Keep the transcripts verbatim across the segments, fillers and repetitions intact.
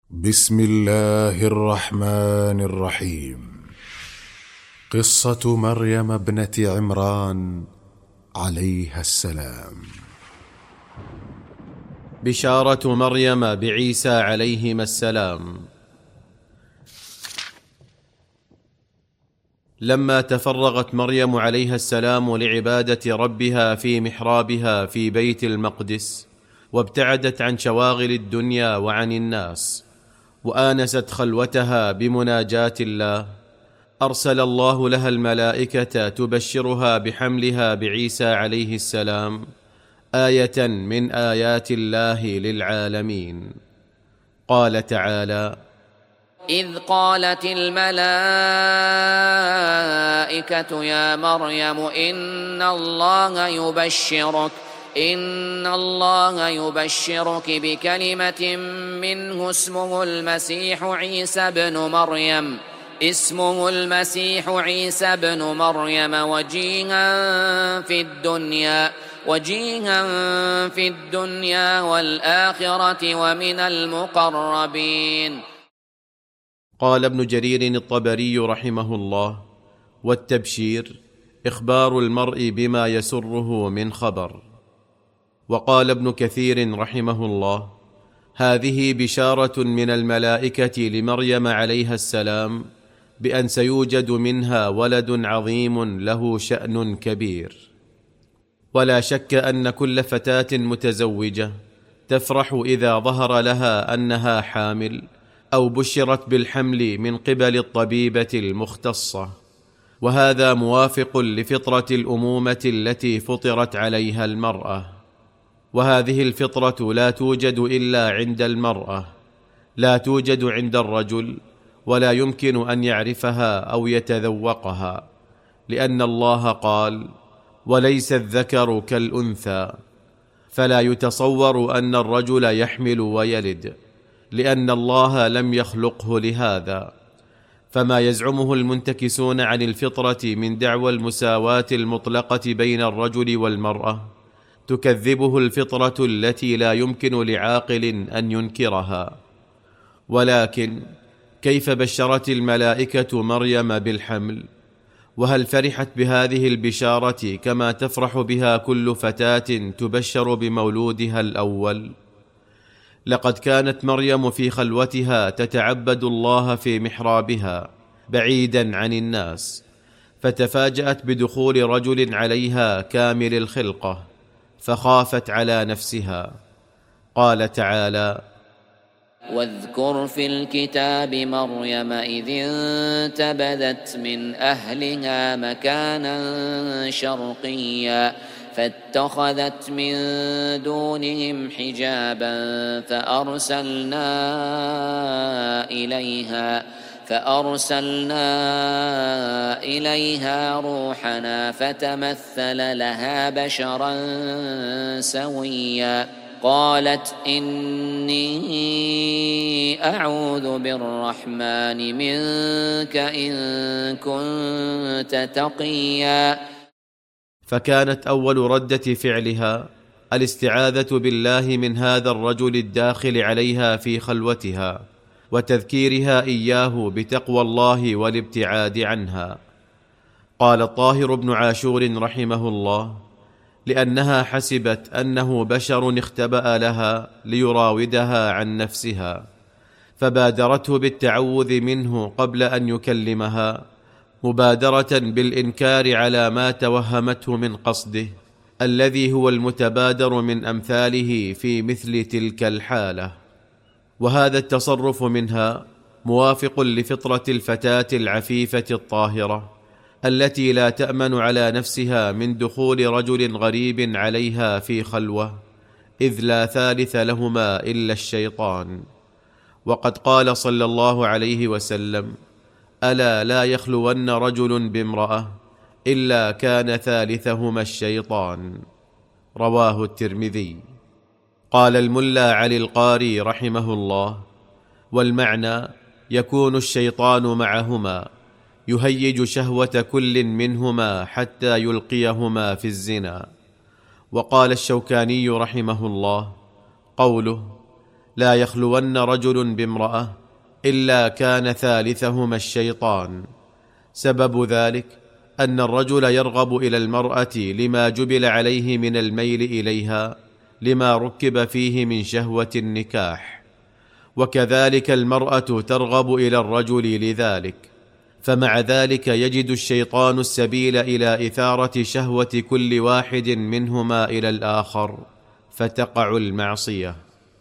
بسم الله الرحمن الرحيم. قصة مريم ابنة عمران عليها السلام. بشارة مريم بعيسى عليهما السلام. لما تفرغت مريم عليها السلام لعبادة ربها في محرابها في بيت المقدس، وابتعدت عن شواغل الدنيا وعن الناس، وآنست خلوتها بمناجاة الله، أرسل الله لها الملائكة تبشرها بحملها بعيسى عليه السلام، آية من آيات الله للعالمين. قال تعالى: إذ قالت الملائكة يا مريم إن الله يبشرك إن الله يبشرك بكلمة منه اسمه المسيح عيسى بن مريم اسمه المسيح عيسى بن مريم وجيها في الدنيا وجيها في الدنيا والآخرة ومن المقربين. قال ابن جرير الطبري رحمه الله: والتبشير إخبار المرء بما يسره من خبر. وقال ابن كثير رحمه الله: هذه بشارة من الملائكة لمريم عليها السلام بأن سيوجد منها ولد عظيم له شأن كبير. ولا شك أن كل فتاة متزوجة تفرح إذا ظهر لها أنها حامل أو بشرت بالحمل من قبل الطبيبة المختصة، وهذا موافق لفطرة الأمومة التي فطرت عليها المرأة، وهذه الفطرة لا توجد إلا عند المرأة، لا توجد عند الرجل، ولا يمكن أن يعرفها أو يتذوقها، لأن الله قال: وليس الذكر كالأنثى، فلا يتصور أن الرجل يحمل ويلد، لأن الله لم يخلقه لهذا. فما يزعمه المنتكسون عن الفطرة من دعوى المساواة المطلقة بين الرجل والمرأة تكذبه الفطرة التي لا يمكن لعاقل أن ينكرها. ولكن كيف بشرت الملائكة مريم بالحمل؟ وهل فرحت بهذه البشارة كما تفرح بها كل فتاة تبشر بمولودها الأول؟ لقد كانت مريم في خلوتها تتعبد الله في محرابها بعيدا عن الناس، فتفاجأت بدخول رجل عليها كامل الخلقة، فخافت على نفسها. قال تعالى: واذكر في الكتاب مريم إذ انتبذت من أهلها مكانا شرقيا فاتخذت من دونهم حجابا فأرسلنا إليها فأرسلنا إليها روحنا فتمثل لها بشرا سويا قالت إني أعوذ بالرحمن منك إن كنت تقيا. فكانت أول ردة فعلها الاستعاذة بالله من هذا الرجل الداخل عليها في خلوتها، وتذكيرها إياه بتقوى الله والابتعاد عنها. قال الطاهر بن عاشور رحمه الله: لأنها حسبت أنه بشر اختبأ لها ليراودها عن نفسها، فبادرته بالتعوذ منه قبل أن يكلمها، مبادرة بالإنكار على ما توهمته من قصده الذي هو المتبادر من أمثاله في مثل تلك الحالة. وهذا التصرف منها موافق لفطرة الفتاة العفيفة الطاهرة التي لا تأمن على نفسها من دخول رجل غريب عليها في خلوة، إذ لا ثالث لهما إلا الشيطان. وقد قال صلى الله عليه وسلم: ألا لا يخلون رجل بامرأة إلا كان ثالثهما الشيطان. رواه الترمذي. قال الملا علي القاري رحمه الله: والمعنى يكون الشيطان معهما يهيج شهوة كل منهما حتى يلقيهما في الزنا. وقال الشوكاني رحمه الله: قوله لا يخلون رجل بامرأة إلا كان ثالثهما الشيطان. سبب ذلك أن الرجل يرغب إلى المرأة لما جبل عليه من الميل إليها، لما ركب فيه من شهوة النكاح، وكذلك المرأة ترغب إلى الرجل لذلك، فمع ذلك يجد الشيطان السبيل إلى إثارة شهوة كل واحد منهما إلى الآخر، فتقع المعصية.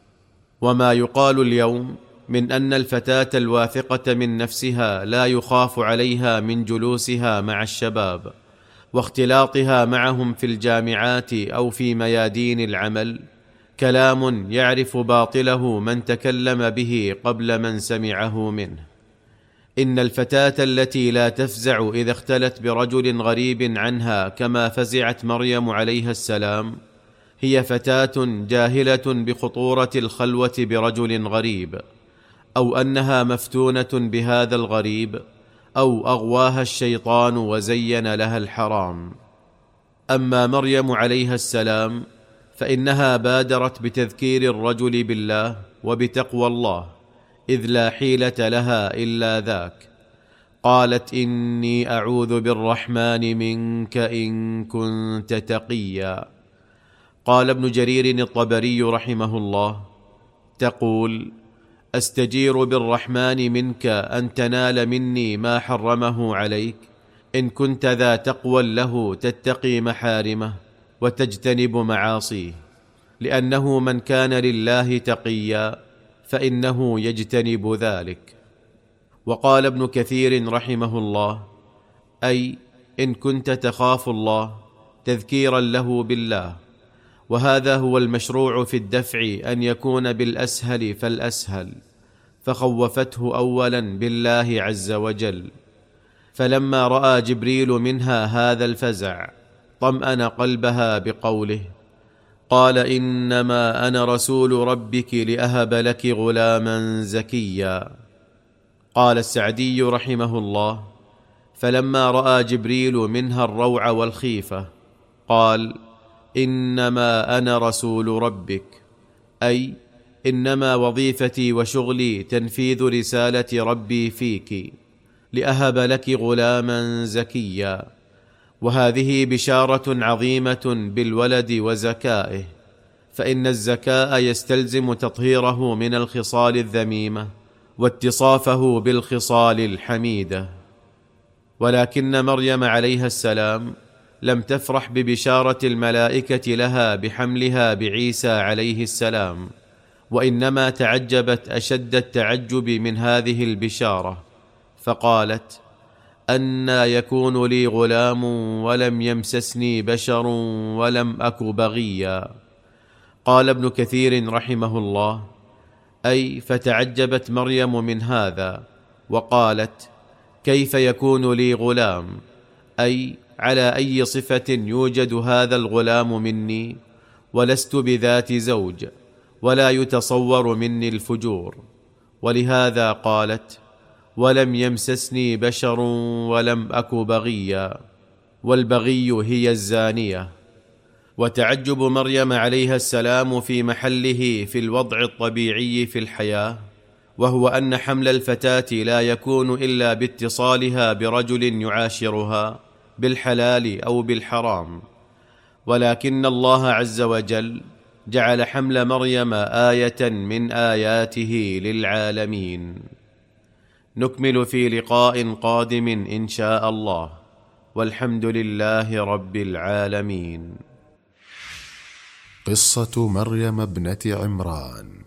وما يقال اليوم من أن الفتاة الواثقة من نفسها لا يخاف عليها من جلوسها مع الشباب واختلاطها معهم في الجامعات أو في ميادين العمل، كلام يعرف باطله من تكلم به قبل من سمعه منه. إن الفتاة التي لا تفزع إذا اختلت برجل غريب عنها كما فزعت مريم عليها السلام، هي فتاة جاهلة بخطورة الخلوة برجل غريب، أو أنها مفتونة بهذا الغريب، أو أغواها الشيطان وزين لها الحرام. أما مريم عليها السلام فإنها بادرت بتذكير الرجل بالله وبتقوى الله، إذ لا حيلة لها إلا ذاك. قالت: إني أعوذ بالرحمن منك إن كنت تقيا. قال ابن جرير الطبري رحمه الله: تقول: أستجير بالرحمن منك أن تنال مني ما حرمه عليك، إن كنت ذا تقوى له تتقي محارمه وتجتنب معاصيه، لأنه من كان لله تقيا فإنه يجتنب ذلك. وقال ابن كثير رحمه الله: أي إن كنت تخاف الله تذكيرا له بالله، وهذا هو المشروع في الدفع، أن يكون بالأسهل فالأسهل، فخوفته أولا بالله عز وجل. فلما رأى جبريل منها هذا الفزع طمأن قلبها بقوله: قال: إنما أنا رسول ربك لأهب لك غلاما زكيا. قال السعدي رحمه الله: فلما رأى جبريل منها الروع والخيفة قال: إنما أنا رسول ربك، أي إنما وظيفتي وشغلي تنفيذ رسالة ربي فيك، لأهب لك غلاما زكيا. وهذه بشارة عظيمة بالولد وزكائه، فإن الزكاء يستلزم تطهيره من الخصال الذميمة واتصافه بالخصال الحميدة. ولكن مريم عليها السلام لم تفرح ببشارة الملائكة لها بحملها بعيسى عليه السلام، وإنما تعجبت أشد التعجب من هذه البشارة، فقالت: أنى يكون لي غلام ولم يمسسني بشر ولم أك بغيا. قال ابن كثير رحمه الله: أي فتعجبت مريم من هذا، وقالت: كيف يكون لي غلام؟ أي على أي صفة يوجد هذا الغلام مني، ولست بذات زوج، ولا يتصور مني الفجور. ولهذا قالت: ولم يمسسني بشر ولم أك بغيا، والبغي هي الزانية. وتعجب مريم عليها السلام في محله في الوضع الطبيعي في الحياة، وهو أن حمل الفتاة لا يكون إلا باتصالها برجل يعاشرها بالحلال أو بالحرام، ولكن الله عز وجل جعل حمل مريم آية من آياته للعالمين. نكمل في لقاء قادم إن شاء الله، والحمد لله رب العالمين. قصة مريم ابنة عمران.